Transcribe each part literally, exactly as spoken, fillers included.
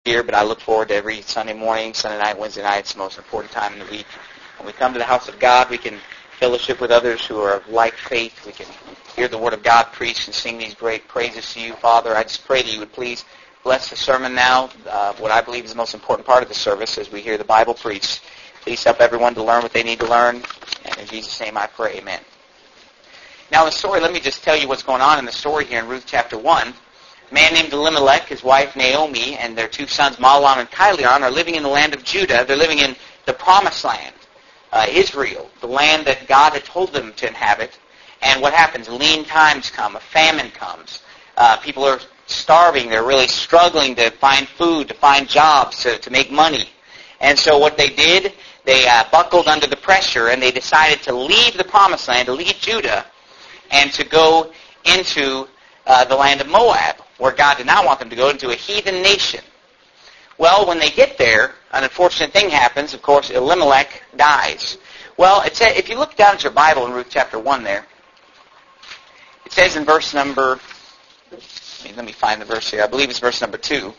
here, but I look forward to every Sunday morning, Sunday night, Wednesday night. It's the most important time in the week. When we come to the house of God, we can fellowship with others who are of like faith. We can hear the Word of God preached and sing these great praises to you, Father. I just pray that you would please bless the sermon now, uh, what I believe is the most important part of the service as we hear the Bible preached. Please help everyone to learn what they need to learn. And in Jesus' name I pray, amen. Now the story, let me just tell you what's going on in the story here in Ruth chapter one. A man named Elimelech, his wife Naomi, and their two sons Mahlon and Chilion are living in the land of Judah. They're living in the promised land, uh, Israel, the land that God had told them to inhabit. And what happens? Lean times come. A famine comes. Uh, people are starving. They're really struggling to find food, to find jobs, to, to make money. And so what they did, they uh, buckled under the pressure, and they decided to leave the promised land, to leave Judah, and to go into uh, the land of Moab, where God did not want them to go, into a heathen nation. Well, when they get there, an unfortunate thing happens. Of course, Elimelech dies. Well, it says, if you look down at your Bible in Ruth chapter one there, it says in verse number, let me find the verse here. I believe it's verse number two.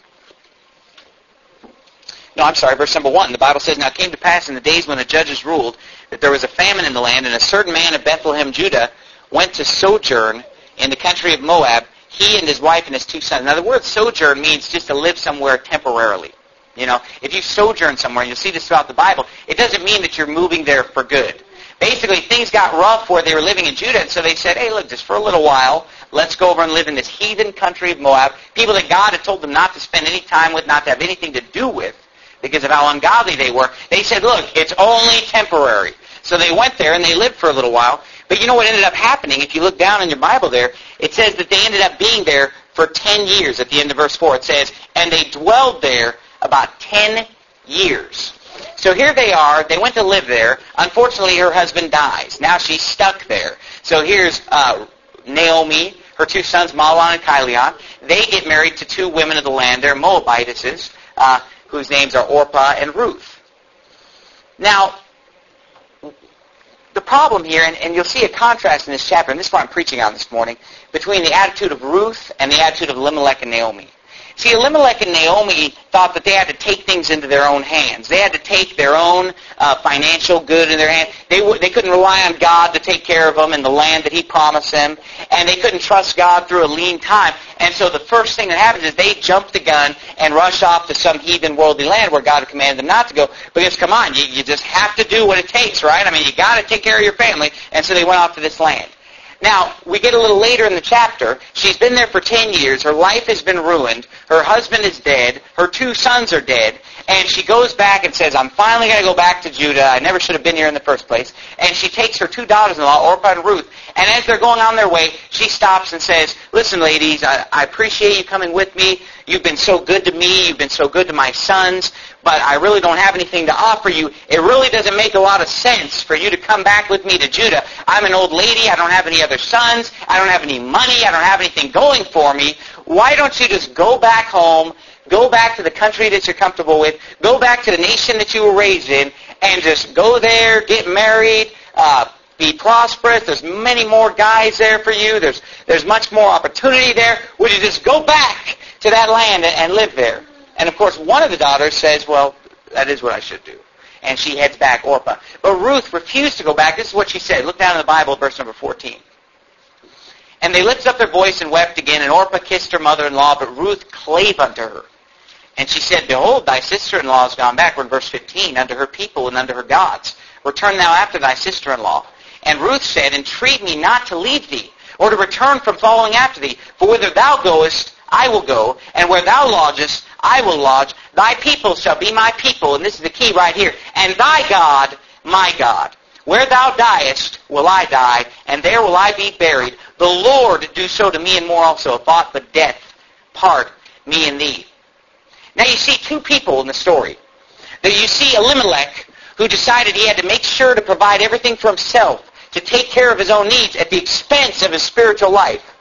No, I'm sorry, verse number one. The Bible says, "Now it came to pass in the days when the judges ruled that there was a famine in the land, and a certain man of Bethlehem, Judah, went to sojourn in the country of Moab, he and his wife and his two sons." Now, the word sojourn means just to live somewhere temporarily. You know, if you sojourn somewhere, and you'll see this throughout the Bible, it doesn't mean that you're moving there for good. Basically, things got rough where they were living in Judah, and so they said, hey, look, just for a little while, let's go over and live in this heathen country of Moab, people that God had told them not to spend any time with, not to have anything to do with, because of how ungodly they were. They said, look, it's only temporary. So they went there, and they lived for a little while. But you know what ended up happening? If you look down in your Bible there, it says that they ended up being there for ten years at the end of verse four. It says, and they dwelled there about ten years. So here they are. They went to live there. Unfortunately, her husband dies. Now she's stuck there. So here's uh, Naomi, her two sons, Mahlon and Chilion. They get married to two women of the land. They're Moabitesses, uh, whose names are Orpah and Ruth. Now, the problem here, and, and you'll see a contrast in this chapter, and this is what I'm preaching on this morning, between the attitude of Ruth and the attitude of Elimelech and Naomi. See, Elimelech and Naomi thought that they had to take things into their own hands. They had to take their own uh, financial good in their hands. They, w- they couldn't rely on God to take care of them in the land that He promised them, and they couldn't trust God through a lean time. And so the first thing that happens is they jump the gun and rush off to some heathen worldly land where God had commanded them not to go. Because, come on, you, you just have to do what it takes, right? I mean, you got to take care of your family. And so they went off to this land. Now, we get a little later in the chapter. She's been there for ten years. Her life has been ruined. Her husband is dead. Her two sons are dead. And she goes back and says, I'm finally going to go back to Judah. I never should have been here in the first place. And she takes her two daughters-in-law, Orpah and Ruth. And as they're going on their way, she stops and says, listen, ladies, I, I appreciate you coming with me. You've been so good to me. You've been so good to my sons. But I really don't have anything to offer you. It really doesn't make a lot of sense for you to come back with me to Judah. I'm an old lady. I don't have any other sons. I don't have any money. I don't have anything going for me. Why don't you just go back home, go back to the country that you're comfortable with, go back to the nation that you were raised in, and just go there, get married, uh, be prosperous. There's many more guys there for you. There's, there's much more opportunity there. Would you just go back to that land and, and live there? And, of course, one of the daughters says, well, that is what I should do. And she heads back, Orpah. But Ruth refused to go back. This is what she said. Look down in the Bible, verse number fourteen. And they lifted up their voice and wept again, and Orpah kissed her mother-in-law, but Ruth clave unto her. And she said, behold, thy sister-in-law is gone back, we're in verse fifteen, unto her people and unto her gods. Return thou after thy sister-in-law. And Ruth said, entreat me not to leave thee, or to return from following after thee. For whither thou goest, I will go, and where thou lodgest, I will lodge. Thy people shall be my people, and this is the key right here, and thy God, my God. Where thou diest, will I die, and there will I be buried. The Lord do so to me and more also, if aught but death part me and thee. Now you see two people in the story. That you see Elimelech, who decided he had to make sure to provide everything for himself, to take care of his own needs at the expense of his spiritual life.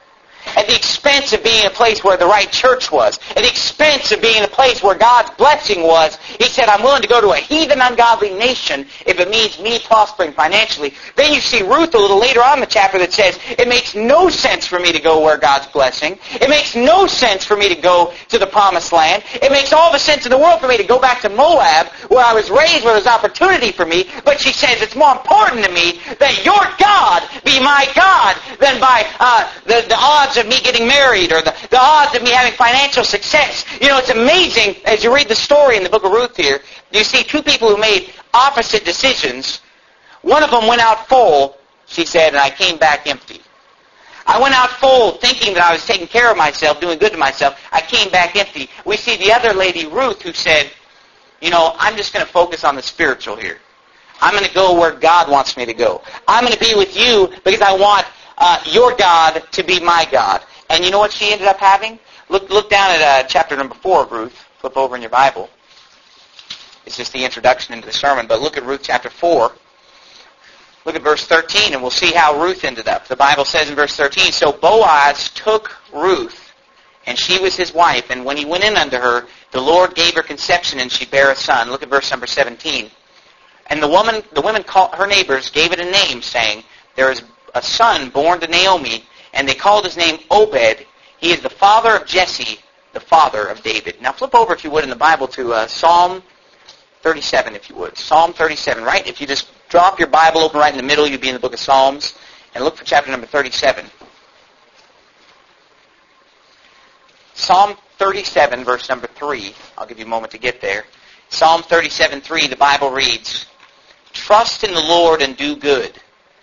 at the expense of being in a place where the right church was, at the expense of being in a place where God's blessing was. He said, I'm willing to go to a heathen, ungodly nation if it means me prospering financially. Then you see Ruth a little later on in the chapter that says, it makes no sense for me to go where God's blessing. It makes no sense for me to go to the promised land. It makes all the sense in the world for me to go back to Moab, where I was raised, where there's opportunity for me. But she says, it's more important to me that your God be my God than by uh, the, the odds of me getting married or the, the odds of me having financial success. You know, it's amazing, as you read the story in the book of Ruth here, you see two people who made opposite decisions. One of them went out full, she said, and I came back empty. I went out full thinking that I was taking care of myself, doing good to myself. I came back empty. We see the other lady, Ruth, who said, you know, I'm just going to focus on the spiritual here. I'm going to go where God wants me to go. I'm going to be with you because I want uh, your God to be my God. And you know what she ended up having? Look, look down at uh, chapter number four of Ruth. Flip over in your Bible. It's just the introduction into the sermon. But look at Ruth chapter four. Look at verse thirteen, and we'll see how Ruth ended up. The Bible says in verse thirteen, so Boaz took Ruth, and she was his wife. And when he went in unto her, the Lord gave her conception, and she bare a son. Look at verse number seventeen. And the woman, the women, called, her neighbors, gave it a name, saying, there is a son born to Naomi, and they called his name Obed. He is the father of Jesse, the father of David. Now flip over, if you would, in the Bible to uh, Psalm thirty-seven, if you would. Psalm thirty-seven, right? If you just drop your Bible open right in the middle, you'll be in the book of Psalms. And look for chapter number thirty-seven. Psalm thirty-seven, verse number three. I'll give you a moment to get there. Psalm thirty-seven, three, the Bible reads, trust in the Lord and do good.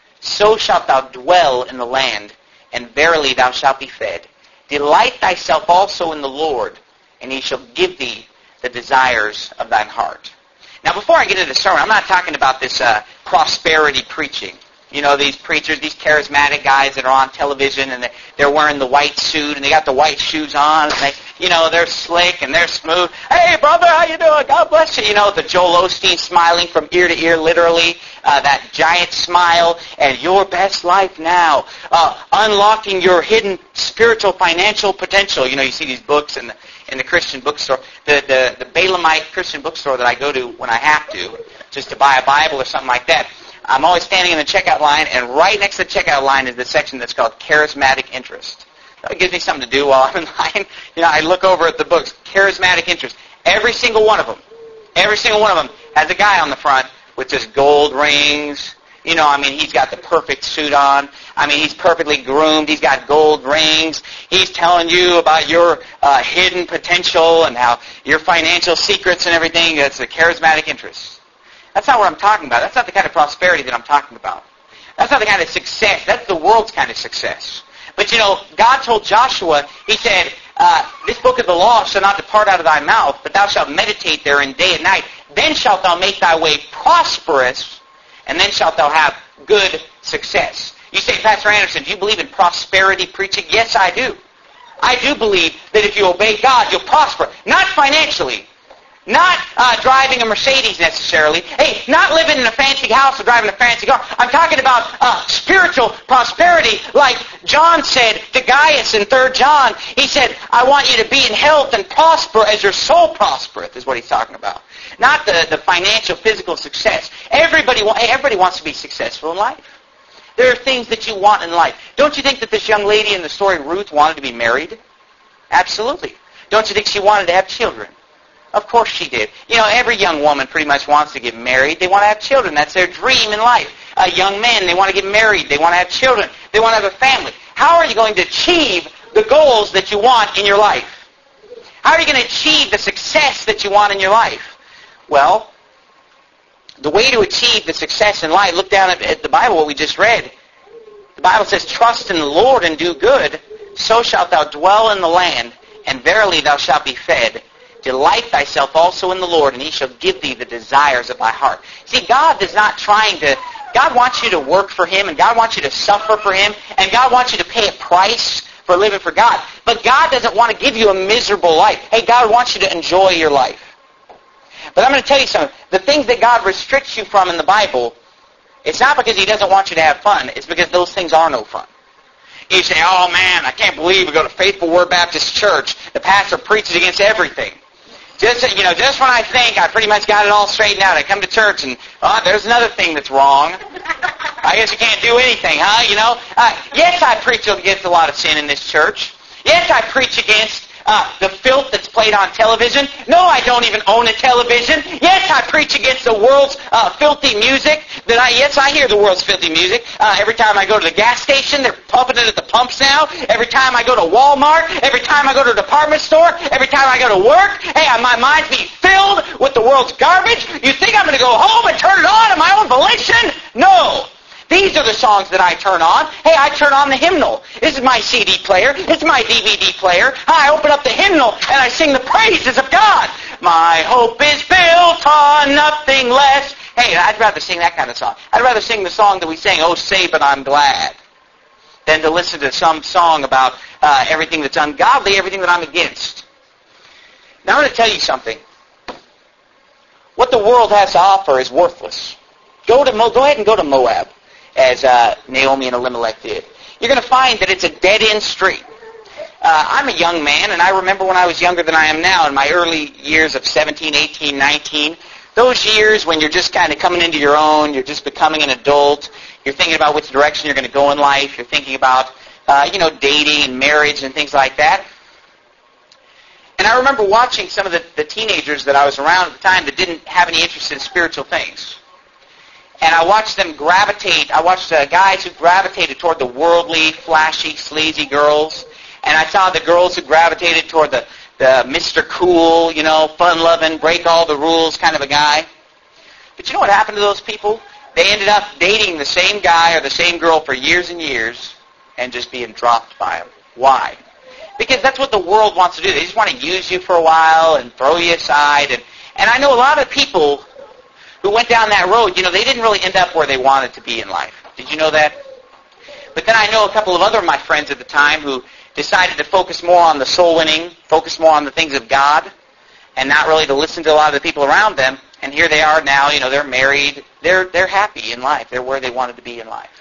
So shalt thou dwell in the land, and verily thou shalt be fed. Delight thyself also in the Lord, and he shall give thee the desires of thine heart. Now, before I get into the sermon, I'm not talking about this uh, prosperity preaching. You know, these preachers, these charismatic guys that are on television, and they're wearing the white suit, and they got the white shoes on, and they, you know, they're slick, and they're smooth. Hey, brother, how you doing? God bless you. You know, the Joel Osteen smiling from ear to ear, literally, uh, that giant smile, and your best life now, uh, unlocking your hidden spiritual financial potential. You know, you see these books in the, in the Christian bookstore, the, the, the Balaamite Christian bookstore that I go to when I have to, just to buy a Bible or something like that. I'm always standing in the checkout line, and right next to the checkout line is the section that's called Charismatic Interest. That gives me something to do while I'm in line. You know, I look over at the books, Charismatic Interest. Every single one of them, every single one of them has a guy on the front with just gold rings. You know, I mean, he's got the perfect suit on. I mean, he's perfectly groomed. He's got gold rings. He's telling you about your uh, hidden potential and how your financial secrets and everything. That's the Charismatic Interest. That's not what I'm talking about. That's not the kind of prosperity that I'm talking about. That's not the kind of success. That's the world's kind of success. But, you know, God told Joshua, he said, uh, this book of the law shall not depart out of thy mouth, but thou shalt meditate therein day and night. Then shalt thou make thy way prosperous, and then shalt thou have good success. You say, Pastor Anderson, do you believe in prosperity preaching? Yes, I do. I do believe that if you obey God, you'll prosper. Not financially. Not uh, driving a Mercedes necessarily. Hey, not living in a fancy house or driving a fancy car. I'm talking about uh, spiritual prosperity, like John said to Gaius in Third John. He said, I want you to be in health and prosper as your soul prospereth, is what he's talking about. Not the, the financial, physical success. Everybody, everybody wants to be successful in life. There are things that you want in life. Don't you think that this young lady in the story, Ruth, wanted to be married? Absolutely. Don't you think she wanted to have children? Of course she did. You know, every young woman pretty much wants to get married. They want to have children. That's their dream in life. Uh, young men, they want to get married. They want to have children. They want to have a family. How are you going to achieve the goals that you want in your life? How are you going to achieve the success that you want in your life? Well, the way to achieve the success in life, look down at, at the Bible, what we just read. The Bible says, trust in the Lord and do good, so shalt thou dwell in the land, and verily thou shalt be fed. Delight thyself also in the Lord, and he shall give thee the desires of thy heart. See, God is not trying to... God wants you to work for him, and God wants you to suffer for him, and God wants you to pay a price for living for God. But God doesn't want to give you a miserable life. Hey, God wants you to enjoy your life. But I'm going to tell you something. The things that God restricts you from in the Bible, it's not because he doesn't want you to have fun. It's because those things are no fun. You say, oh man, I can't believe we go to Faithful Word Baptist Church. The pastor preaches against everything. Just, you know, just when I think I pretty much got it all straightened out, I come to church and, oh, there's another thing that's wrong. I guess you can't do anything, huh? You know? Uh, yes, I preach against a lot of sin in this church. Yes, I preach against uh, the filth that's played on television. No, I don't even own a television. Yes, I preach against the world's uh, filthy music. That I yes, I hear the world's filthy music. Uh, every time I go to the gas station, they're pumping it at the pumps now. Every time I go to Walmart, every time I go to a department store, every time I go to work, hey, my mind's being filled with the world's garbage. You think I'm going to go home and turn it on at my own volition? No. These are the songs that I turn on. Hey, I turn on the hymnal. This is my C D player. This is my D V D player. I open up the hymnal and I sing the praises of God. My hope is built on nothing less. Hey, I'd rather sing that kind of song. I'd rather sing the song that we sang, Oh, Say But I'm Glad, than to listen to some song about uh, everything that's ungodly, everything that I'm against. Now, I'm going to tell you something. What the world has to offer is worthless. Go to Mo- go ahead and go to Moab, as uh, Naomi and Elimelech did. You're going to find that it's a dead-end street. Uh, I'm a young man, and I remember when I was younger than I am now, in my early years of seventeen, eighteen, nineteen, those years when you're just kind of coming into your own, you're just becoming an adult, you're thinking about which direction you're going to go in life, you're thinking about, uh, you know, dating and marriage and things like that. And I remember watching some of the, the teenagers that I was around at the time that didn't have any interest in spiritual things. And I watched them gravitate. I watched uh, guys who gravitated toward the worldly, flashy, sleazy girls. And I saw the girls who gravitated toward the, the Mister Cool, you know, fun-loving, break all the rules kind of a guy. But you know what happened to those people? They ended up dating the same guy or the same girl for years and years and just being dropped by him. Why? Because that's what the world wants to do. They just want to use you for a while and throw you aside. And, and I know a lot of people who went down that road, you know, they didn't really end up where they wanted to be in life. Did you know that? But then I know a couple of other of my friends at the time who decided to focus more on the soul winning, focus more on the things of God, and not really to listen to a lot of the people around them. And here they are now, you know, they're married. They're, they're happy in life. They're where they wanted to be in life.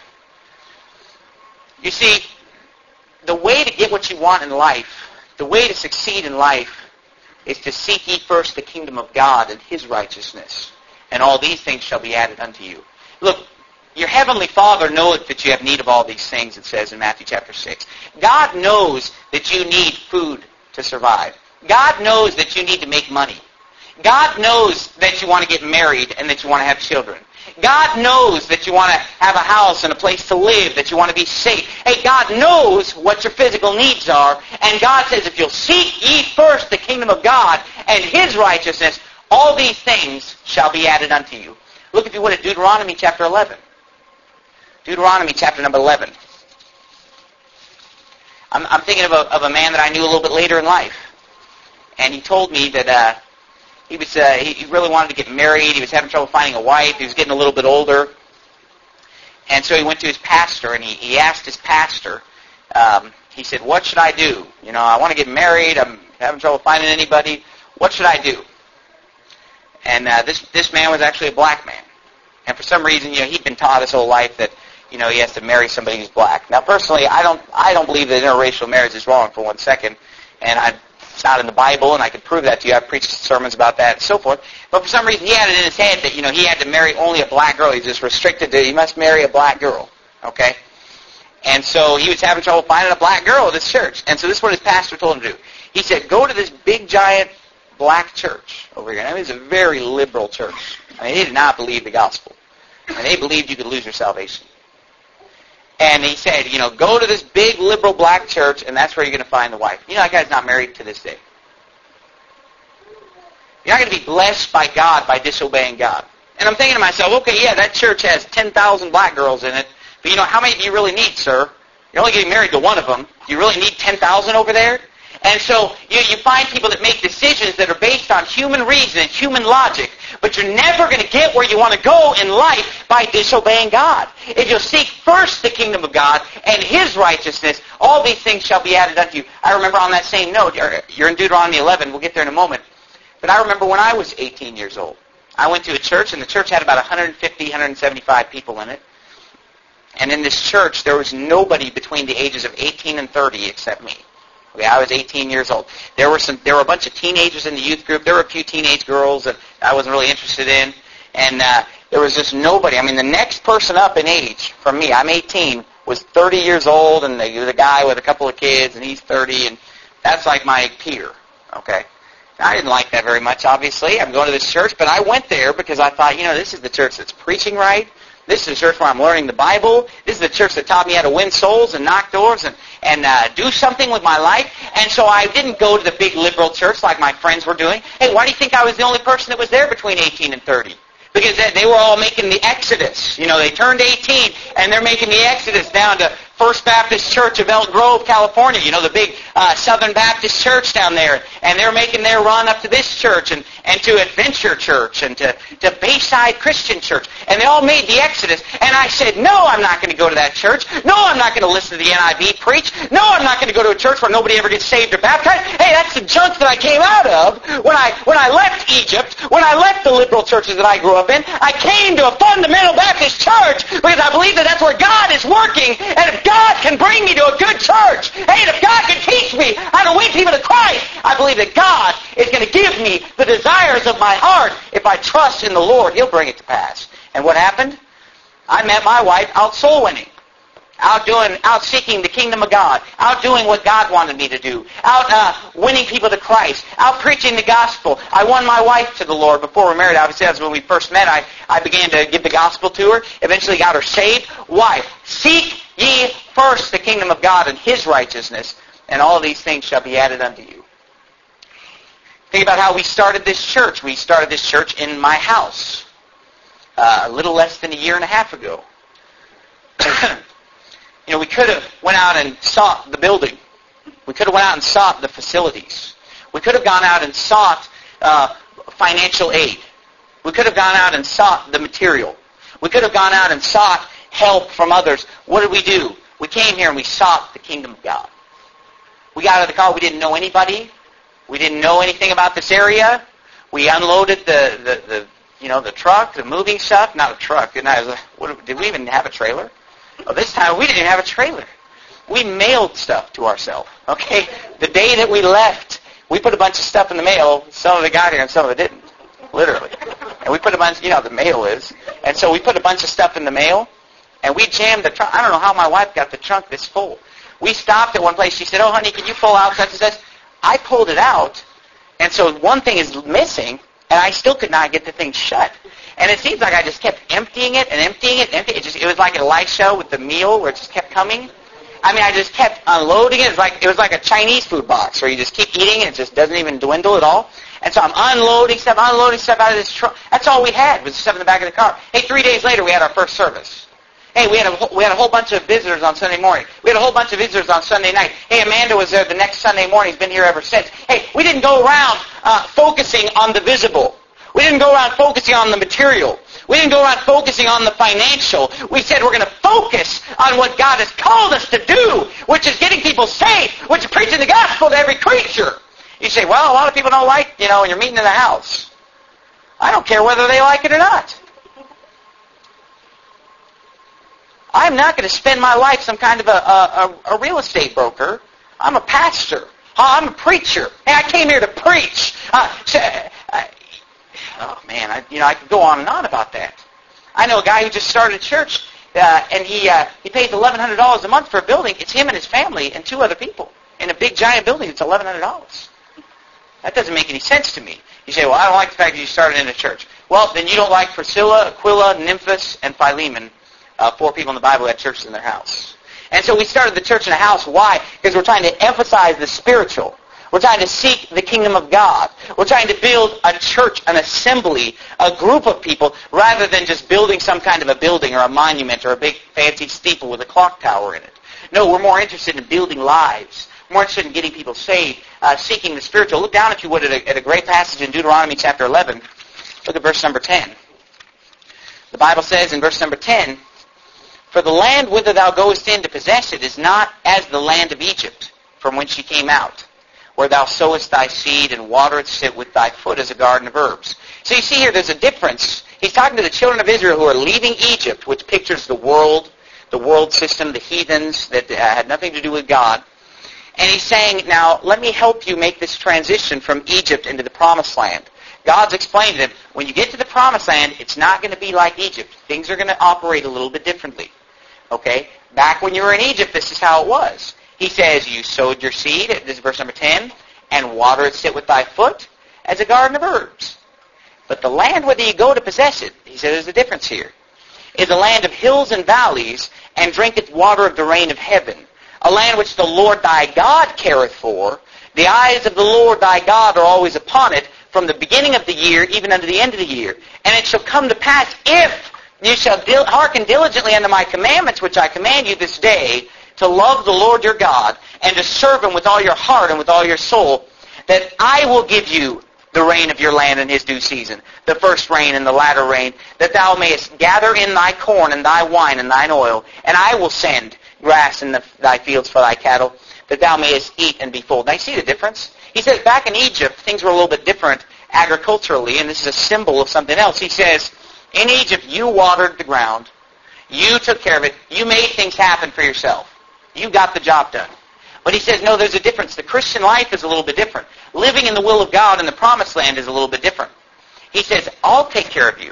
You see, the way to get what you want in life, the way to succeed in life, is to seek ye first the kingdom of God and His righteousness, and all these things shall be added unto you. Look, your heavenly Father knoweth that you have need of all these things, it says in Matthew chapter six. God knows that you need food to survive. God knows that you need to make money. God knows that you want to get married and that you want to have children. God knows that you want to have a house and a place to live, that you want to be safe. Hey, God knows what your physical needs are, and God says, if you'll seek ye first the kingdom of God and His righteousness, all these things shall be added unto you. Look, if you would, at Deuteronomy chapter eleven. Deuteronomy chapter number eleven. I'm, I'm thinking of a, of a man that I knew a little bit later in life. And he told me that uh, he was uh, he, he really wanted to get married. He was having trouble finding a wife. He was getting a little bit older. And so he went to his pastor, and he, he asked his pastor, um, he said, what should I do? You know, I want to get married. I'm having trouble finding anybody. What should I do? And uh, this this man was actually a black man. And for some reason, you know, he'd been taught his whole life that, you know, he has to marry somebody who's black. Now, personally, I don't I don't believe that interracial marriage is wrong for one second. And I, it's not in the Bible, and I can prove that to you. I've preached sermons about that and so forth. But for some reason, he had it in his head that, you know, he had to marry only a black girl. He's just restricted to, he must marry a black girl. Okay? And so he was having trouble finding a black girl at this church. And so this is what his pastor told him to do. He said, go to this big, giant black church over here. I mean, it's a very liberal church. I mean, they did not believe the gospel. And they believed you could lose your salvation. And he said, you know, go to this big liberal black church, and that's where you're going to find the wife. You know, that guy's not married to this day. You're not going to be blessed by God by disobeying God. And I'm thinking to myself, okay, yeah, that church has ten thousand black girls in it, but you know, how many do you really need, sir? You're only getting married to one of them. Do you really need ten thousand over there? And so you, you find people that make decisions that are based on human reason and human logic, but you're never going to get where you want to go in life by disobeying God. If you'll seek first the kingdom of God and His righteousness, all these things shall be added unto you. I remember on that same note, you're in Deuteronomy eleven, we'll get there in a moment, but I remember when I was eighteen years old. I went to a church, and the church had about one hundred fifty, one hundred seventy-five people in it. And in this church, there was nobody between the ages of eighteen and thirty except me. Okay, I was eighteen years old. There were some. There were a bunch of teenagers in the youth group. There were a few teenage girls that I wasn't really interested in, and uh, there was just nobody. I mean, the next person up in age from me, I'm eighteen, was thirty years old, and the, the guy with a couple of kids, and he's thirty, and that's like my peer. Okay, I didn't like that very much. Obviously, I'm going to this church, but I went there because I thought, you know, this is the church that's preaching right. This is the church where I'm learning the Bible. This is the church that taught me how to win souls and knock doors and, and uh, do something with my life. And so I didn't go to the big liberal church like my friends were doing. Hey, why do you think I was the only person that was there between eighteen and thirty? Because they were all making the exodus. You know, they turned eighteen, and they're making the exodus down to First Baptist Church of Elk Grove, California. You know, the big uh, Southern Baptist church down there. And they're making their run up to this church and, and to Adventure Church and to, to Bayside Christian Church. And they all made the exodus. And I said, no, I'm not going to go to that church. No, I'm not going to listen to the N I V preach. No, I'm not going to go to a church where nobody ever gets saved or baptized. Hey, that's the junk that I came out of when I when I left Egypt, when I left the liberal churches that I grew up in. I came to a fundamental Baptist church because I believe that that's where God is working. And if God can bring me to a good church, hey, and if God can teach me how to win people to Christ, I believe that God is going to give me the desires of my heart. If I trust in the Lord, He'll bring it to pass. And what happened? I met my wife out soul winning. Out doing, out seeking the kingdom of God, out doing what God wanted me to do, out uh, winning people to Christ, out preaching the gospel. I won my wife to the Lord before we were married. Obviously, that's when we first met. I, I began to give the gospel to her, eventually got her saved. Why? Seek ye first the kingdom of God and His righteousness, and all these things shall be added unto you. Think about how we started this church. We started this church in my house uh, a little less than a year and a half ago. You know, we could have went out and sought the building. We could have went out and sought the facilities. We could have gone out and sought uh, financial aid. We could have gone out and sought the material. We could have gone out and sought help from others. What did we do? We came here and we sought the kingdom of God. We got out of the car. We didn't know anybody. We didn't know anything about this area. We unloaded the, the, the you know, the truck, the moving stuff. Not a truck. Didn't I, what, did we even have a trailer? Oh, this time we didn't even have a trailer. We mailed stuff to ourselves. Okay? The day that we left, we put a bunch of stuff in the mail. Some of it got here and some of it didn't. Literally. And we put a bunch, you know how the mail is. And so we put a bunch of stuff in the mail, and we jammed the trunk. I don't know how my wife got the trunk this full. We stopped at one place. She said, oh, honey, can you pull out such and such? I pulled it out, and so one thing is missing, and I still could not get the thing shut. And it seems like I just kept emptying it and emptying it and emptying it. It, just, it was like an Elisha with the meal where it just kept coming. I mean, I just kept unloading it. It was like, it was like a Chinese food box where you just keep eating and it just doesn't even dwindle at all. And so I'm unloading stuff, unloading stuff out of this truck. That's all we had was stuff in the back of the car. Hey, three days later we had our first service. Hey, we had a we had a whole bunch of visitors on Sunday morning. We had a whole bunch of visitors on Sunday night. Hey, Amanda was there the next Sunday morning. He's been here ever since. Hey, we didn't go around uh, focusing on the visible. We didn't go around focusing on the material. We didn't go around focusing on the financial. We said we're going to focus on what God has called us to do, which is getting people saved, which is preaching the gospel to every creature. You say, well, a lot of people don't like, you know, when you're meeting in the house. I don't care whether they like it or not. I'm not going to spend my life some kind of a, a, a real estate broker. I'm a pastor. I'm a preacher. Hey, I came here to preach. Uh, uh, oh, man, I, you know, I could go on and on about that. I know a guy who just started a church, uh, and he uh, he pays eleven hundred dollars a month for a building. It's him and his family and two other people. In a big, giant building, it's eleven hundred dollars. That doesn't make any sense to me. You say, well, I don't like the fact that you started in a church. Well, then you don't like Priscilla, Aquila, Nymphas, and Philemon, uh, four people in the Bible who had churches in their house. And so we started the church in a house. Why? Because we're trying to emphasize the spiritual. We're trying to seek the kingdom of God. We're trying to build a church, an assembly, a group of people, rather than just building some kind of a building or a monument or a big fancy steeple with a clock tower in it. No, we're more interested in building lives. More interested in getting people saved, uh, seeking the spiritual. Look down, if you would, at a, at a great passage in Deuteronomy chapter eleven. Look at verse number ten. The Bible says in verse number ten, for the land whither thou goest in to possess it is not as the land of Egypt, from whence ye came out, where thou sowest thy seed and waterest it with thy foot as a garden of herbs. So you see here, there's a difference. He's talking to the children of Israel who are leaving Egypt, which pictures the world, the world system, the heathens that uh, had nothing to do with God. And he's saying, now, let me help you make this transition from Egypt into the Promised Land. God's explained to him, when you get to the Promised Land, it's not going to be like Egypt. Things are going to operate a little bit differently. Okay? Back when you were in Egypt, this is how it was. He says, you sowed your seed, this is verse number ten, and water it sit with thy foot as a garden of herbs. But the land whither you go to possess it, he says there's a difference here, is a land of hills and valleys, and drinketh water of the rain of heaven. A land which the Lord thy God careth for. The eyes of the Lord thy God are always upon it, from the beginning of the year even unto the end of the year. And it shall come to pass, if you shall dil- hearken diligently unto my commandments, which I command you this day, to love the Lord your God, and to serve him with all your heart and with all your soul, that I will give you the rain of your land in his due season, the first rain and the latter rain, that thou mayest gather in thy corn and thy wine and thine oil, and I will send grass in the, thy fields for thy cattle, that thou mayest eat and be full. Now you see the difference? He says back in Egypt, things were a little bit different agriculturally, and this is a symbol of something else. He says, in Egypt, you watered the ground, you took care of it, you made things happen for yourself. You got the job done. But he says, no, there's a difference. The Christian life is a little bit different. Living in the will of God in the Promised Land is a little bit different. He says, I'll take care of you.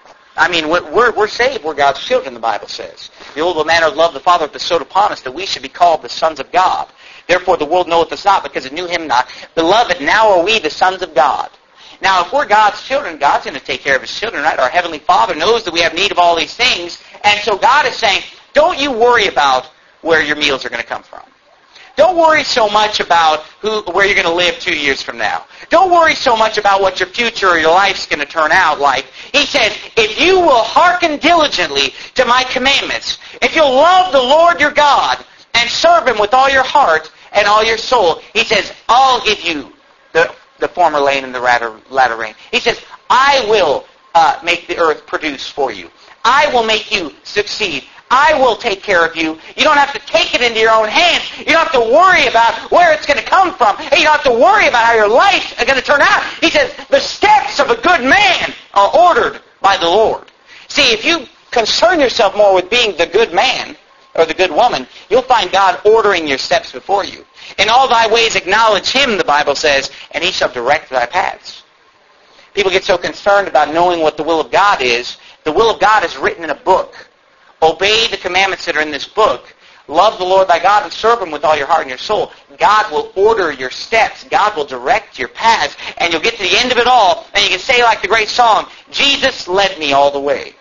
I mean, we're, we're saved. We're God's children, the Bible says. The old manner of love the Father hath bestowed upon us, that we should be called the sons of God. Therefore the world knoweth us not, because it knew him not. Beloved, now are we the sons of God. Now, if we're God's children, God's going to take care of his children, right? Our Heavenly Father knows that we have need of all these things. And so God is saying, don't you worry about where your meals are going to come from. Don't worry so much about who, where you're going to live two years from now. Don't worry so much about what your future or your life's going to turn out like. He says, if you will hearken diligently to my commandments, if you'll love the Lord your God and serve him with all your heart and all your soul, he says, I'll give you the, the former rain and the latter, latter rain. He says, I will uh, make the earth produce for you. I will make you succeed. I will take care of you. You don't have to take it into your own hands. You don't have to worry about where it's going to come from. Hey, you don't have to worry about how your life is going to turn out. He says, the steps of a good man are ordered by the Lord. See, if you concern yourself more with being the good man or the good woman, you'll find God ordering your steps before you. In all thy ways acknowledge him, the Bible says, and he shall direct thy paths. People get so concerned about knowing what the will of God is. The will of God is written in a book. Obey the commandments that are in this book. Love the Lord thy God and serve him with all your heart and your soul. God will order your steps. God will direct your paths. And you'll get to the end of it all, and you can say like the great song, Jesus led me all the way.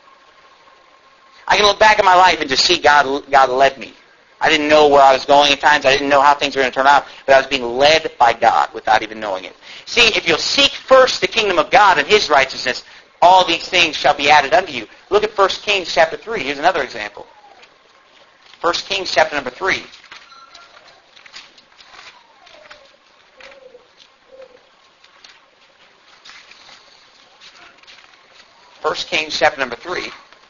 I can look back at my life and just see God, God led me. I didn't know where I was going at times. I didn't know how things were going to turn out. But I was being led by God without even knowing it. See, if you'll seek first the kingdom of God and his righteousness, all these things shall be added unto you. Look at First Kings chapter three. Here's another example. First Kings chapter number three. First Kings chapter number three.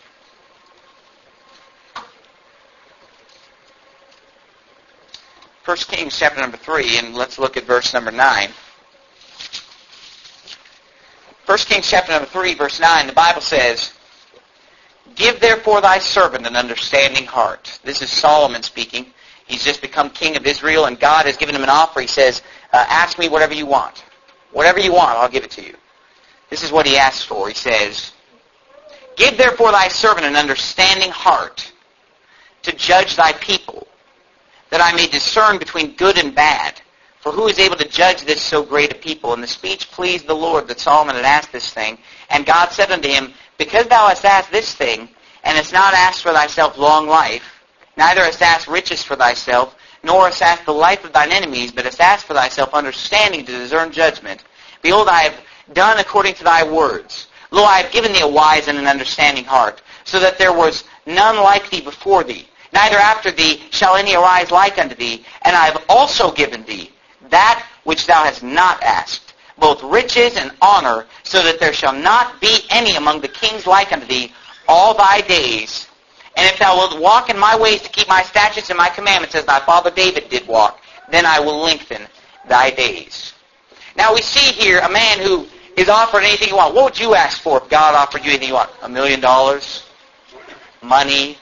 First Kings chapter number three, and let's look at verse number nine. First Kings chapter number three, verse nine, the Bible says, Give therefore thy servant an understanding heart. This is Solomon speaking. He's just become king of Israel, and God has given him an offer. He says, uh, ask me whatever you want. Whatever you want, I'll give it to you. This is what he asks for. He says, Give therefore thy servant an understanding heart to judge thy people, that I may discern between good and bad. For who is able to judge this so great a people? And the speech pleased the Lord that Solomon had asked this thing. And God said unto him, Because thou hast asked this thing, and hast not asked for thyself long life, neither hast asked riches for thyself, nor hast asked the life of thine enemies, but hast asked for thyself understanding to discern judgment. Behold, I have done according to thy words. Lo, I have given thee a wise and an understanding heart, so that there was none like thee before thee. Neither after thee shall any arise like unto thee. And I have also given thee that which thou hast not asked, both riches and honor, so that there shall not be any among the kings like unto thee all thy days. And if thou wilt walk in my ways to keep my statutes and my commandments, as thy father David did walk, then I will lengthen thy days. Now we see here a man who is offered anything you want. What would you ask for if God offered you anything you want? A million dollars? Money?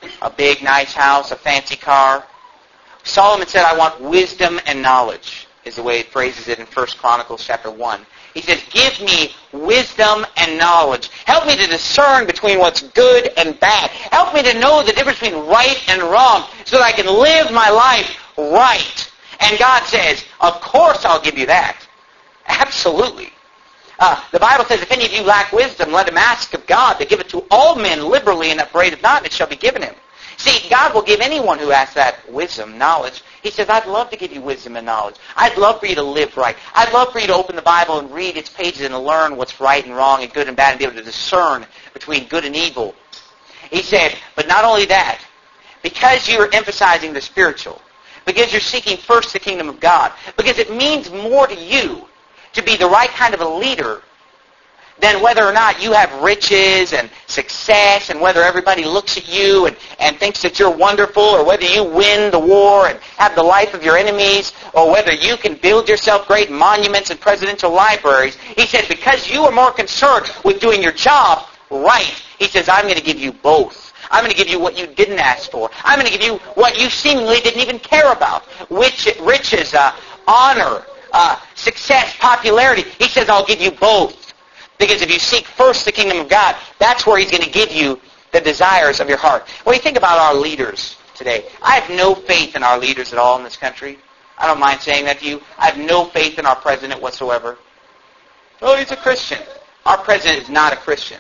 a big, nice house, a fancy car. Solomon said, I want wisdom and knowledge, is the way it phrases it in First Chronicles chapter one. He says, give me wisdom and knowledge. Help me to discern between what's good and bad. Help me to know the difference between right and wrong so that I can live my life right. And God says, of course I'll give you that. Absolutely. Uh, the Bible says, if any of you lack wisdom, let him ask of God to give it to all men liberally and upbraideth not, and it shall be given him. See, God will give anyone who asks that wisdom, knowledge. He says, I'd love to give you wisdom and knowledge. I'd love for you to live right. I'd love for you to open the Bible and read its pages and to learn what's right and wrong and good and bad and be able to discern between good and evil. He said, but not only that, because you're emphasizing the spiritual, because you're seeking first the kingdom of God, because it means more to you to be the right kind of a leader than whether or not you have riches and success and whether everybody looks at you and, and thinks that you're wonderful, or whether you win the war and have the life of your enemies, or whether you can build yourself great monuments and presidential libraries. He said, because you are more concerned with doing your job right, he says, I'm going to give you both. I'm going to give you what you didn't ask for. I'm going to give you what you seemingly didn't even care about, which riches, uh, honor, uh, success, popularity. He says, I'll give you both. Because if you seek first the kingdom of God, that's where he's going to give you the desires of your heart. When you think about our leaders today, I have no faith in our leaders at all in this country. I don't mind saying that to you. I have no faith in our president whatsoever. Oh, he's a Christian. Our president is not a Christian.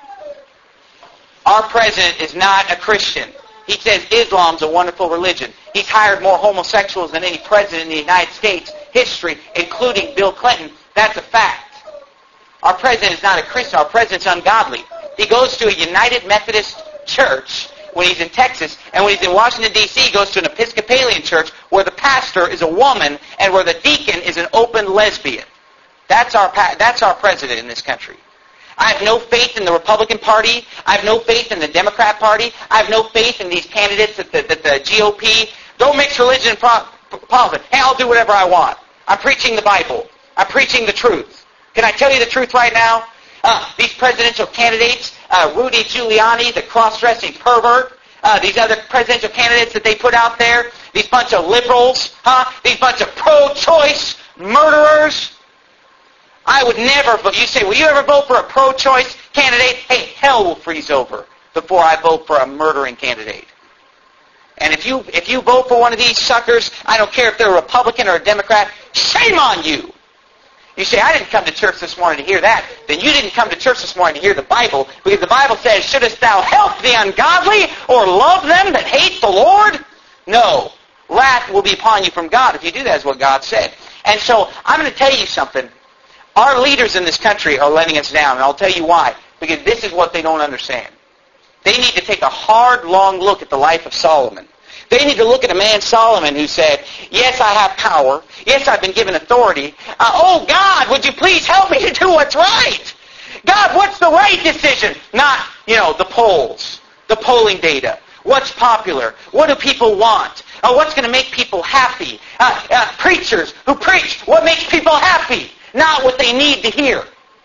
Our president is not a Christian. He says Islam's a wonderful religion. He's hired more homosexuals than any president in the United States history, including Bill Clinton. That's a fact. Our president is not a Christian. Our president's ungodly. He goes to a United Methodist church when he's in Texas, and when he's in Washington, D C, he goes to an Episcopalian church where the pastor is a woman and where the deacon is an open lesbian. That's our that's our president in this country. I have no faith in the Republican Party. I have no faith in the Democrat Party. I have no faith in these candidates that the, that the G O P. Don't mix religion and politics. Hey, I'll do whatever I want. I'm preaching the Bible. I'm preaching the truth. Can I tell you the truth right now? Uh, these presidential candidates, uh, Rudy Giuliani, the cross-dressing pervert, uh, these other presidential candidates that they put out there, these bunch of liberals, huh? These bunch of pro-choice murderers. I would never vote. You say, will you ever vote for a pro-choice candidate? Hey, hell will freeze over before I vote for a murdering candidate. And if you if you vote for one of these suckers, I don't care if they're a Republican or a Democrat, shame on you. You say, I didn't come to church this morning to hear that. Then you didn't come to church this morning to hear the Bible, because the Bible says, shouldest thou help the ungodly or love them that hate the Lord? No. Wrath will be upon you from God if you do that, is what God said. And so I'm going to tell you something. Our leaders in this country are letting us down, and I'll tell you why. Because this is what they don't understand. They need to take a hard, long look at the life of Solomon. They need to look at a man, Solomon, who said, yes, I have power. Yes, I've been given authority. Uh, oh, God, would you please help me to do what's right? God, what's the right decision? Not, you know, the polls, the polling data. What's popular? What do people want? Uh, what's going to make people happy? Uh, uh, preachers who preach what makes people happy, not what they need to hear.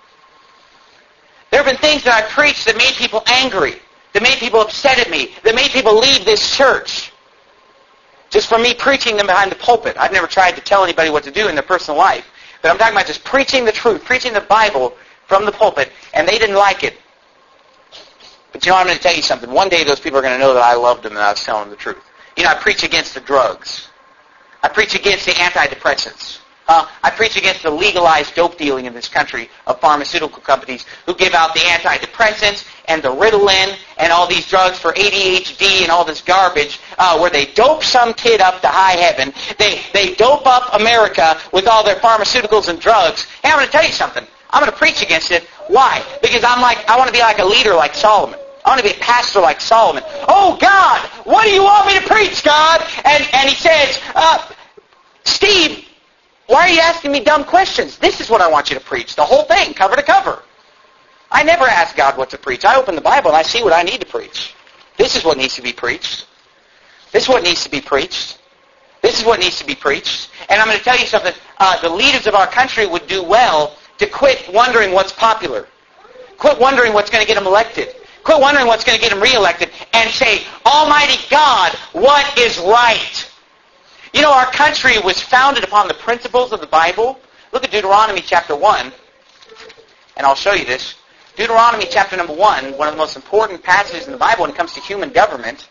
There have been things that I preached that made people angry, that made people upset at me, that made people leave this church. Just from me preaching them behind the pulpit. I've never tried to tell anybody what to do in their personal life. But I'm talking about just preaching the truth, preaching the Bible from the pulpit, and they didn't like it. But you know, I'm going to tell you something. One day those people are going to know that I loved them and I was telling them the truth. You know, I preach against the drugs. I preach against the antidepressants. Uh, I preach against the legalized dope dealing in this country of pharmaceutical companies who give out the antidepressants and the Ritalin and all these drugs for A D H D and all this garbage uh, where they dope some kid up to high heaven. They they dope up America with all their pharmaceuticals and drugs. Hey, I'm going to tell you something. I'm going to preach against it. Why? Because I'm like I want to be like a leader like Solomon. I want to be a pastor like Solomon. Oh, God, what do you want me to preach, God? And, and he says, uh, Steve, why are you asking me dumb questions? This is what I want you to preach, the whole thing, cover to cover. I never ask God what to preach. I open the Bible and I see what I need to preach. This is what needs to be preached. This is what needs to be preached. This is what needs to be preached. And I'm going to tell you something. Uh, the leaders of our country would do well to quit wondering what's popular. Quit wondering what's going to get them elected. Quit wondering what's going to get him reelected and say, Almighty God, what is right? You know, our country was founded upon the principles of the Bible. Look at Deuteronomy chapter one, and I'll show you this. Deuteronomy chapter number one, one of the most important passages in the Bible when it comes to human government.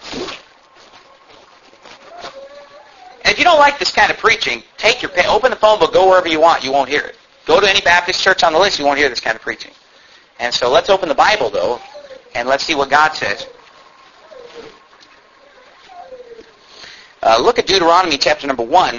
And if you don't like this kind of preaching, take your pen, open the phone book, go wherever you want. You won't hear it. Go to any Baptist church on the list, you won't hear this kind of preaching. And so let's open the Bible, though, and let's see what God says. Uh, look at Deuteronomy chapter number one,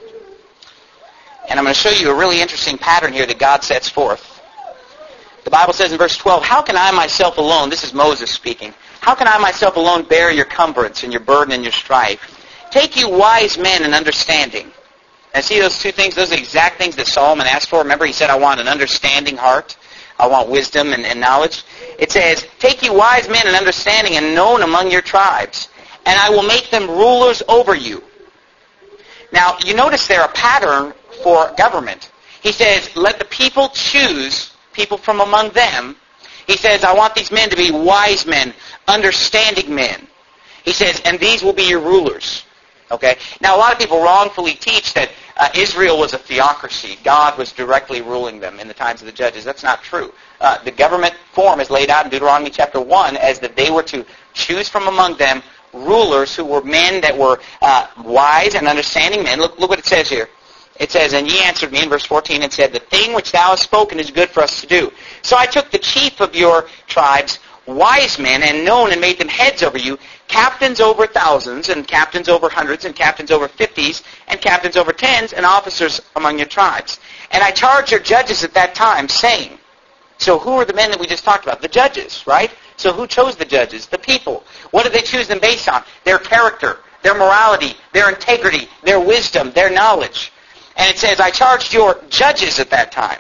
and I'm going to show you a really interesting pattern here that God sets forth. The Bible says in verse twelve, How can I myself alone, this is Moses speaking, How can I myself alone bear your cumbrance and your burden and your strife? Take you wise men and understanding. And see those two things? Those are the exact things that Solomon asked for. Remember, he said, I want an understanding heart. I want wisdom and, and knowledge. It says, Take you wise men and understanding and known among your tribes, and I will make them rulers over you. Now, you notice there a pattern for government. He says, let the people choose people from among them. He says, I want these men to be wise men, understanding men. He says, and these will be your rulers. Okay? Now, a lot of people wrongfully teach that uh, Israel was a theocracy. God was directly ruling them in the times of the judges. That's not true. Uh, the government form is laid out in Deuteronomy chapter one as that they were to choose from among them rulers who were men that were uh, wise and understanding men. Look, look what it says here. It says, And ye answered me in verse fourteen and said, The thing which thou hast spoken is good for us to do. So I took the chief of your tribes, wise men, and known, and made them heads over you, captains over thousands, and captains over hundreds, and captains over fifties, and captains over tens, and officers among your tribes. And I charged your judges at that time, saying, So who are the men that we just talked about? The judges, right? So who chose the judges? The people. What did they choose them based on? Their character, their morality, their integrity, their wisdom, their knowledge. And it says, I charged your judges at that time.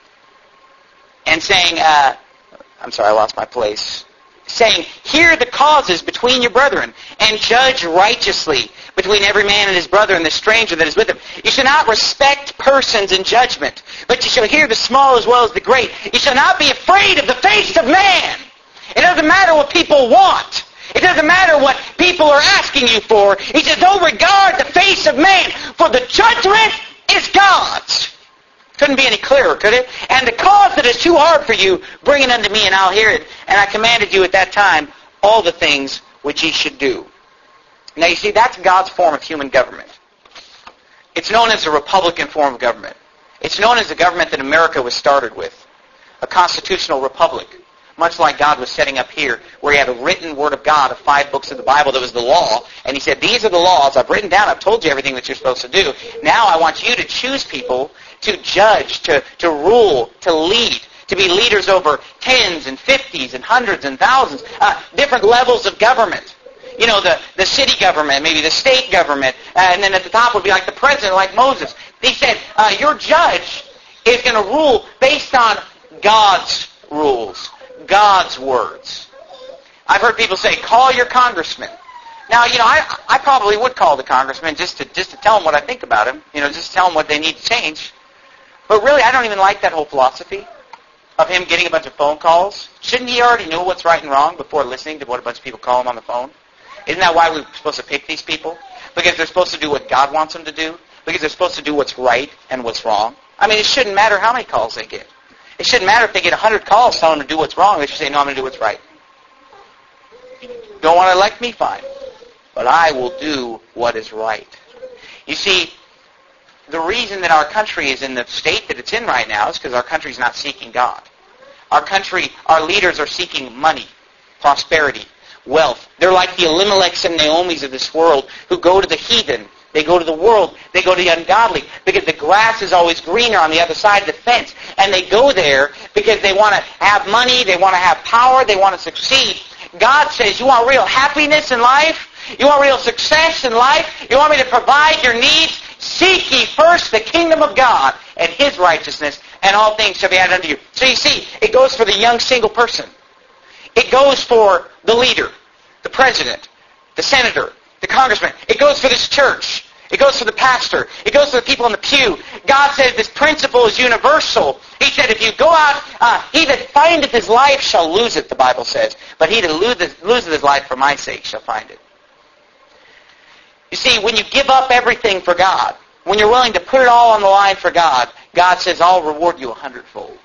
And saying, uh, I'm sorry, I lost my place. Saying, Hear the causes between your brethren, and judge righteously between every man and his brother and the stranger that is with him. You shall not respect persons in judgment, but you shall hear the small as well as the great. You shall not be afraid of the face of man. It doesn't matter what people want. It doesn't matter what people are asking you for. He says, Don't regard the face of man, for the judgment is God's. Couldn't be any clearer, could it? And the cause that is too hard for you, bring it unto me, and I'll hear it. And I commanded you at that time all the things which ye should do. Now you see, that's God's form of human government. It's known as a republican form of government. It's known as the government that America was started with. A constitutional republic. Much like God was setting up here, where he had a written word of God of five books of the Bible that was the law. And he said, these are the laws. I've written down. I've told you everything that you're supposed to do. Now I want you to choose people to judge, to, to rule, to lead, to be leaders over tens and fifties and hundreds and thousands, uh, different levels of government. You know, the, the city government, maybe the state government, uh, and then at the top would be like the president, like Moses. He said, uh, your judge is going to rule based on God's rules, God's words. I've heard people say, call your congressman. Now, you know, I, I probably would call the congressman just to just to tell them what I think about him, you know, just tell them what they need to change. But really, I don't even like that whole philosophy of him getting a bunch of phone calls. Shouldn't he already know what's right and wrong before listening to what a bunch of people call him on the phone? Isn't that why we're supposed to pick these people? Because they're supposed to do what God wants them to do? Because they're supposed to do what's right and what's wrong? I mean, it shouldn't matter how many calls they get. It shouldn't matter if they get one hundred calls telling them to do what's wrong. They should say, no, I'm going to do what's right. Don't want to elect me? Fine. But I will do what is right. You see, the reason that our country is in the state that it's in right now is because our country is not seeking God. Our country, our leaders are seeking money, prosperity, wealth. They're like the Elimelechs and Naomis of this world who go to the heathen. They go to the world. They go to the ungodly because the grass is always greener on the other side of the fence. And they go there because they want to have money, they want to have power, they want to succeed. God says, you want real happiness in life? You want real success in life? You want me to provide your needs? Seek ye first the kingdom of God and His righteousness, and all things shall be added unto you. So you see, it goes for the young single person. It goes for the leader, the president, the senator, the congressman. It goes for this church. It goes for the pastor. It goes for the people in the pew. God said this principle is universal. He said, if you go out, uh, he that findeth his life shall lose it, the Bible says. But he that loseth, loseth his life for my sake shall find it. You see, when you give up everything for God, when you're willing to put it all on the line for God, God says, I'll reward you a hundredfold.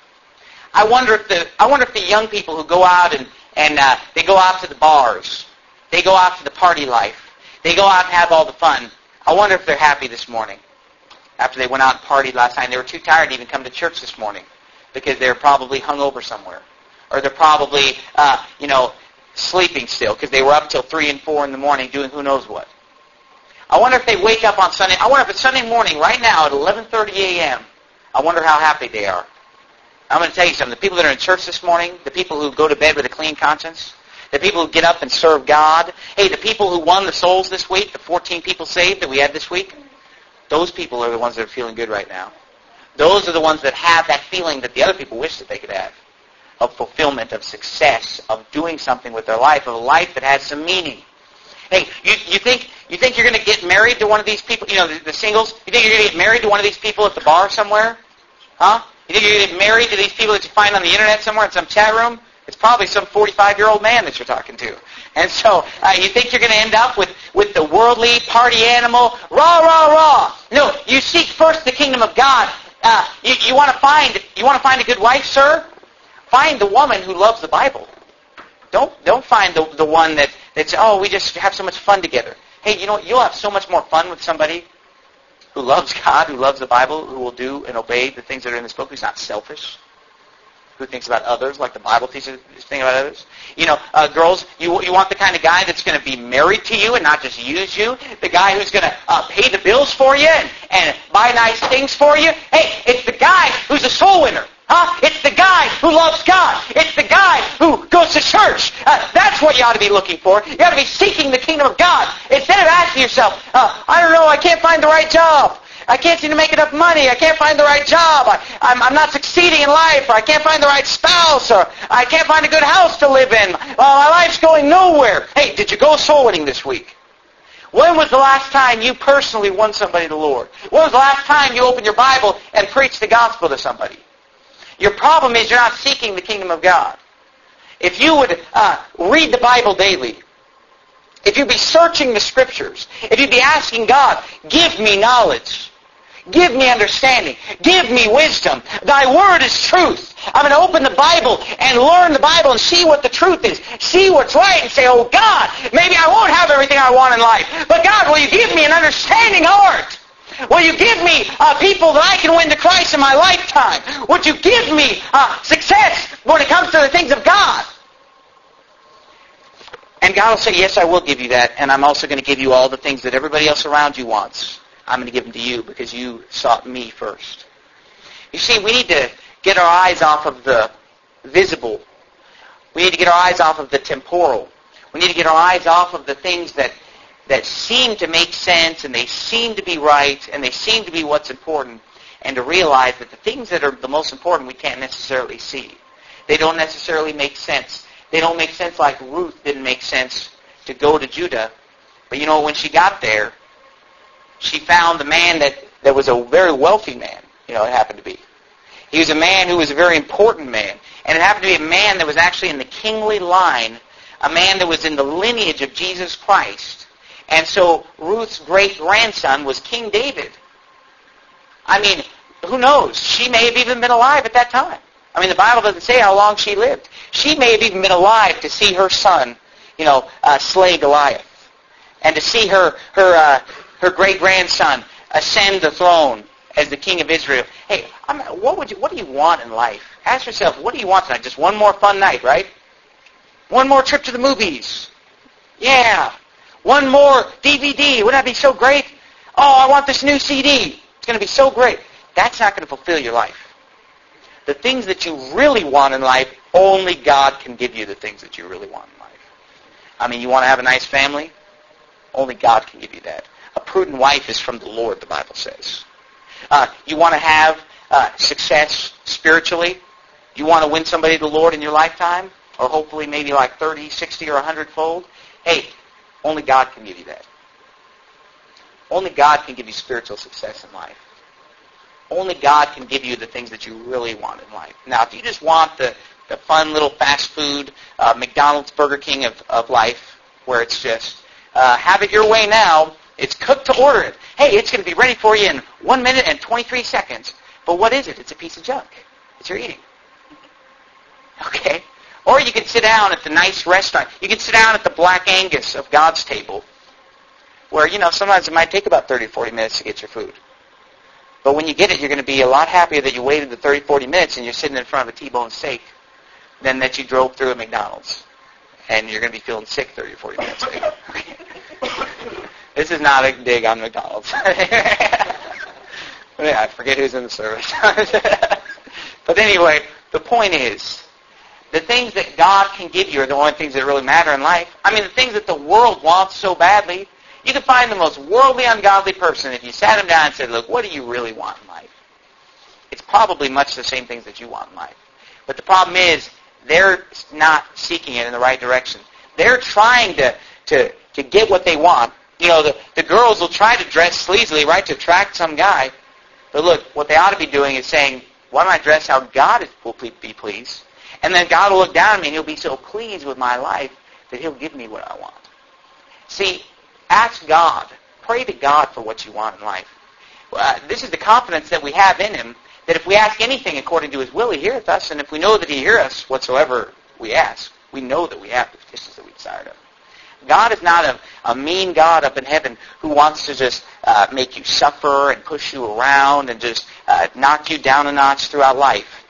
I wonder if the I wonder if the young people who go out and, and uh, they go out to the bars, they go out to the party life, they go out and have all the fun, I wonder if they're happy this morning. After they went out and partied last night, they were too tired to even come to church this morning because they're probably hungover somewhere. Or they're probably, uh, you know, sleeping still because they were up till three and four in the morning doing who knows what. I wonder if they wake up on Sunday. I wonder if it's Sunday morning right now at eleven thirty a.m. I wonder how happy they are. I'm going to tell you something. The people that are in church this morning, the people who go to bed with a clean conscience, the people who get up and serve God, hey, the people who won the souls this week, the fourteen people saved that we had this week, those people are the ones that are feeling good right now. Those are the ones that have that feeling that the other people wish that they could have, of fulfillment, of success, of doing something with their life, of a life that has some meaning. Hey, you, you think you think you're going to get married to one of these people, you know, the, the singles? You think you're going to get married to one of these people at the bar somewhere? Huh? You think you're going to get married to these people that you find on the internet somewhere in some chat room? It's probably some forty-five-year-old man that you're talking to. And so uh, you think you're going to end up with, with the worldly party animal? Rah, rah, rah. No, you seek first the kingdom of God. Uh, you, you want to find you want to find a good wife, sir? Find the woman who loves the Bible. Don't don't find the the one that that's oh we just have so much fun together. Hey, you know what? You'll have so much more fun with somebody who loves God, who loves the Bible, who will do and obey the things that are in this book, who's not selfish, who thinks about others like the Bible teaches us think about others. You know, uh, girls, you you want the kind of guy that's going to be married to you and not just use you, the guy who's going to uh, pay the bills for you and, and buy nice things for you. Hey, it's the guy who's a soul winner. Huh? It's the guy who loves God. It's the guy who goes to church. Uh, that's what you ought to be looking for. You ought to be seeking the kingdom of God. Instead of asking yourself, uh, I don't know, I can't find the right job. I can't seem to make enough money. I can't find the right job. I, I'm, I'm not succeeding in life. Or I can't find the right spouse. Or I can't find a good house to live in. Well, my life's going nowhere. Hey, did you go soul winning this week? When was the last time you personally won somebody to the Lord? When was the last time you opened your Bible and preached the gospel to somebody? Your problem is you're not seeking the kingdom of God. If you would uh, read the Bible daily, if you'd be searching the Scriptures, if you'd be asking God, give me knowledge, give me understanding, give me wisdom. Thy word is truth. I'm going to open the Bible and learn the Bible and see what the truth is, see what's right, and say, oh God, maybe I won't have everything I want in life, but God, will you give me an understanding heart? Will you give me uh, people that I can win to Christ in my lifetime? Would you give me uh, success when it comes to the things of God? And God will say, yes, I will give you that, and I'm also going to give you all the things that everybody else around you wants. I'm going to give them to you because you sought me first. You see, we need to get our eyes off of the visible. We need to get our eyes off of the temporal. We need to get our eyes off of the things that that seem to make sense, and they seem to be right, and they seem to be what's important, and to realize that the things that are the most important we can't necessarily see. They don't necessarily make sense. They don't make sense like Ruth didn't make sense to go to Judah. But you know, when she got there, she found the man that, that was a very wealthy man, you know, it happened to be. He was a man who was a very important man, and it happened to be a man that was actually in the kingly line, a man that was in the lineage of Jesus Christ. And so Ruth's great-grandson was King David. I mean, who knows? She may have even been alive at that time. I mean, the Bible doesn't say how long she lived. She may have even been alive to see her son, you know, uh, slay Goliath. And to see her her uh, her great-grandson ascend the throne as the king of Israel. Hey, I'm, what would you? What do you want in life? Ask yourself, what do you want tonight? Just one more fun night, right? One more trip to the movies. Yeah. One more D V D. Wouldn't that be so great? Oh, I want this new C D. It's going to be so great. That's not going to fulfill your life. The things that you really want in life, only God can give you the things that you really want in life. I mean, you want to have a nice family? Only God can give you that. A prudent wife is from the Lord, the Bible says. Uh, you want to have uh, success spiritually? You want to win somebody to the Lord in your lifetime? Or hopefully maybe like thirty, sixty, or one hundred fold? Hey, only God can give you that. Only God can give you spiritual success in life. Only God can give you the things that you really want in life. Now, if you just want the, the fun little fast food, uh, McDonald's, Burger King of, of life, where it's just, uh, have it your way now, it's cooked to order it. Hey, it's going to be ready for you in one minute and twenty-three seconds. But what is it? It's a piece of junk that you're eating. Okay? Or you can sit down at the nice restaurant. You can sit down at the Black Angus of God's table, where, you know, sometimes it might take about thirty to forty minutes to get your food. But when you get it, you're going to be a lot happier that you waited the thirty, forty minutes and you're sitting in front of a T-bone steak than that you drove through a McDonald's. And you're going to be feeling sick thirty or forty minutes later. This is not a dig on McDonald's. I forget who's in the service. But anyway, the point is, the things that God can give you are the only things that really matter in life. I mean, the things that the world wants so badly. You can find the most worldly, ungodly person if you sat him down and said, look, what do you really want in life? It's probably much the same things that you want in life. But the problem is, they're not seeking it in the right direction. They're trying to, to, to get what they want. You know, the, the girls will try to dress sleazily, right, to attract some guy. But look, what they ought to be doing is saying, why don't I dress how God will be pleased? And then God will look down at me and He'll be so pleased with my life that He'll give me what I want. See, ask God. Pray to God for what you want in life. Uh, this is the confidence that we have in Him, that if we ask anything according to His will, He heareth us. And if we know that He heareth us whatsoever we ask, we know that we have the petitions that we desire of. God is not a, a mean God up in heaven who wants to just uh, make you suffer and push you around and just uh, knock you down a notch throughout life.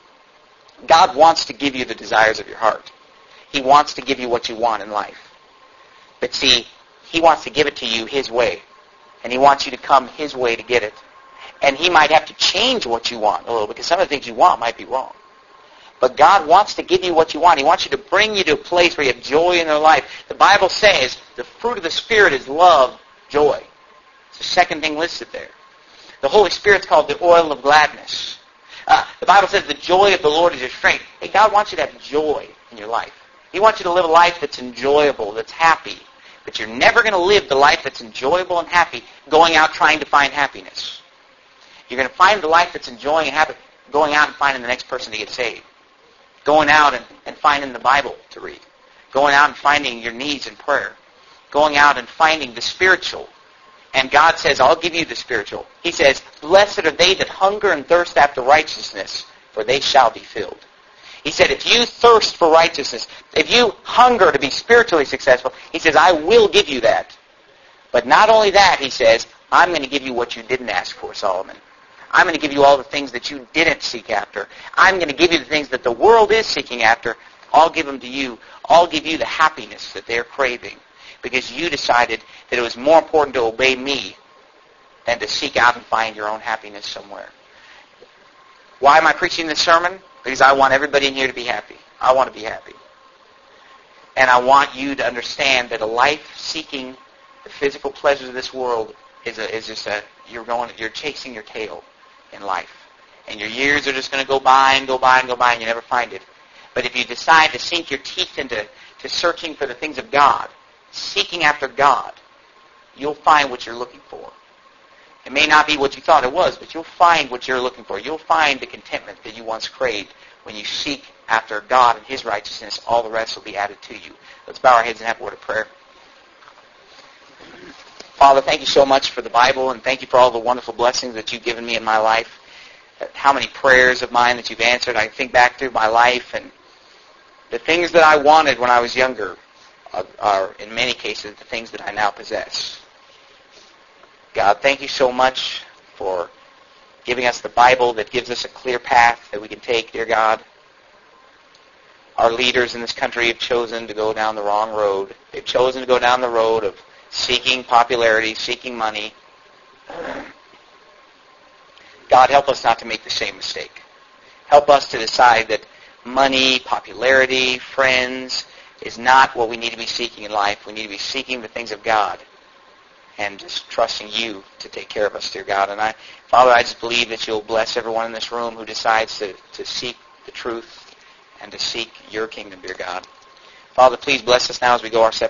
God wants to give you the desires of your heart. He wants to give you what you want in life. But see, He wants to give it to you His way. And He wants you to come His way to get it. And He might have to change what you want a little, because some of the things you want might be wrong. But God wants to give you what you want. He wants you to bring you to a place where you have joy in your life. The Bible says the fruit of the Spirit is love, joy. It's the second thing listed there. The Holy Spirit's called the oil of gladness. Uh, the Bible says the joy of the Lord is your strength. Hey, God wants you to have joy in your life. He wants you to live a life that's enjoyable, that's happy. But you're never going to live the life that's enjoyable and happy going out trying to find happiness. You're going to find the life that's enjoying and happy going out and finding the next person to get saved. Going out and, and finding the Bible to read. Going out and finding your needs in prayer. Going out and finding the spiritual. And God says, I'll give you the spiritual. He says, blessed are they that hunger and thirst after righteousness, for they shall be filled. He said, if you thirst for righteousness, if you hunger to be spiritually successful, He says, I will give you that. But not only that, He says, I'm going to give you what you didn't ask for, Solomon. I'm going to give you all the things that you didn't seek after. I'm going to give you the things that the world is seeking after. I'll give them to you. I'll give you the happiness that they're craving, because you decided that it was more important to obey me than to seek out and find your own happiness somewhere. Why am I preaching this sermon? Because I want everybody in here to be happy. I want to be happy. And I want you to understand that a life seeking the physical pleasures of this world is a, is just a, you're going, you're chasing your tail in life. And your years are just going to go by and go by and go by and you never find it. But if you decide to sink your teeth into to searching for the things of God, seeking after God, you'll find what you're looking for. It may not be what you thought it was, but you'll find what you're looking for. You'll find the contentment that you once craved when you seek after God and His righteousness. All the rest will be added to you. Let's bow our heads and have a word of prayer. Father, thank you so much for the Bible, and thank you for all the wonderful blessings that you've given me in my life. How many prayers of mine that you've answered. I think back through my life, and the things that I wanted when I was younger are, are in many cases, the things that I now possess. God, thank you so much for giving us the Bible that gives us a clear path that we can take, dear God. Our leaders in this country have chosen to go down the wrong road. They've chosen to go down the road of seeking popularity, seeking money. God, help us not to make the same mistake. Help us to decide that money, popularity, friends is not what we need to be seeking in life. We need to be seeking the things of God and just trusting you to take care of us, dear God. And I, Father, I just believe that you'll bless everyone in this room who decides to, to seek the truth and to seek your kingdom, dear God. Father, please bless us now as we go our separate